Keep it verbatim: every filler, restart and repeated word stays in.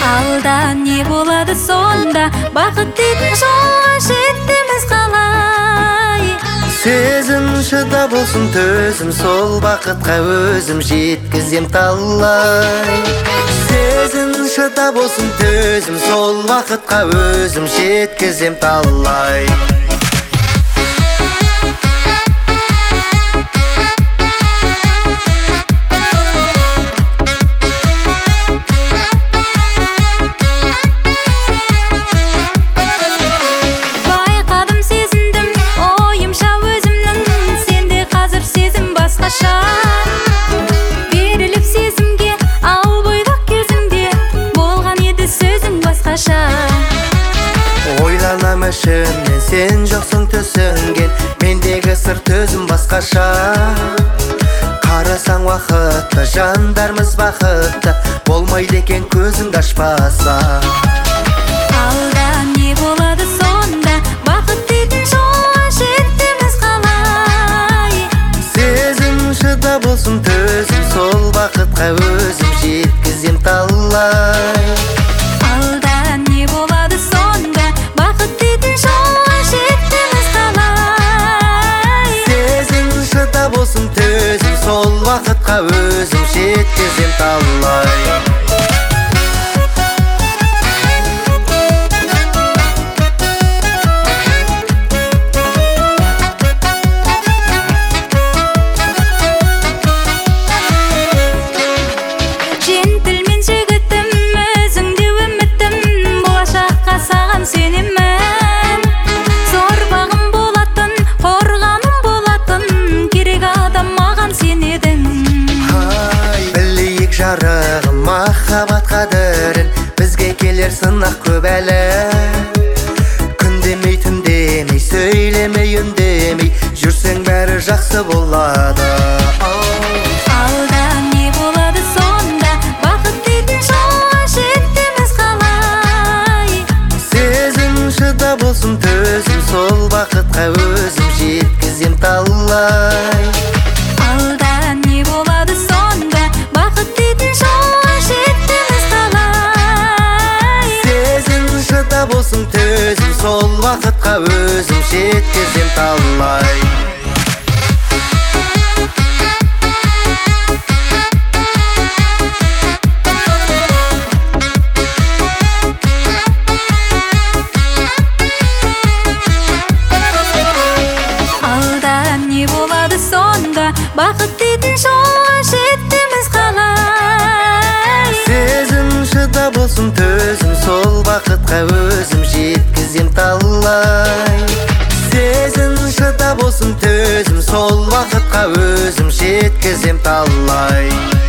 Алда не болады сонда, бақыт дейтін жолға жетеміз қалай? Сезім шыда болсын төзім, сол бақытқа өзім жеткізем талай. Сезім шыда болсын төзім, сол бақытқа өзім жеткізем талай. Беріліп сезімге, ал бойдақ кезімде болған еді сөзің басқаша. Ойланам ішімнен, сен жоқсың түсінген, мендегі сыр төзім басқаша. Қарасаң уақытты, жандармыз бақытты, болмайды екен көзіңді ашпаса. Алда не болады сонда, бақыт дейтін жолға жетеміз қалай? Сезім шыда болсын төзім, сол бақытқа өзім жеткізем талай. Алда не болады сонда, бақыт дейтін жолға жетеміз қалай? Сезім шыда болсын төзім, сол бақытқа өзім жеткізем талай. Жарығым махаббат қадірін, бізге келер сынақ көп әлі. Күндемей түндемей, сөйлемей үндемей, жүрсең бәрі жақсы болады. Алда не болады сонда, бақыт дейтін жолға жетеміз қалай? Сезім шыда болсын төзім, сол бақытқа өзім жеткізем талай. Алда не болады сонда, бақыт дейтін жолға жетеміз қалай? Сезім шыда болсын төзім, сол бақытқа өзім жеткізем талай. Алда не болады сонда, бақыт дейтін жолға жетеміз қалай? Сезім шыда болсын төзім, сол бақытқа өзім жеткізем талай. Сезім шыда болсын төзім, сол бақытқа өзім жеткізем талай.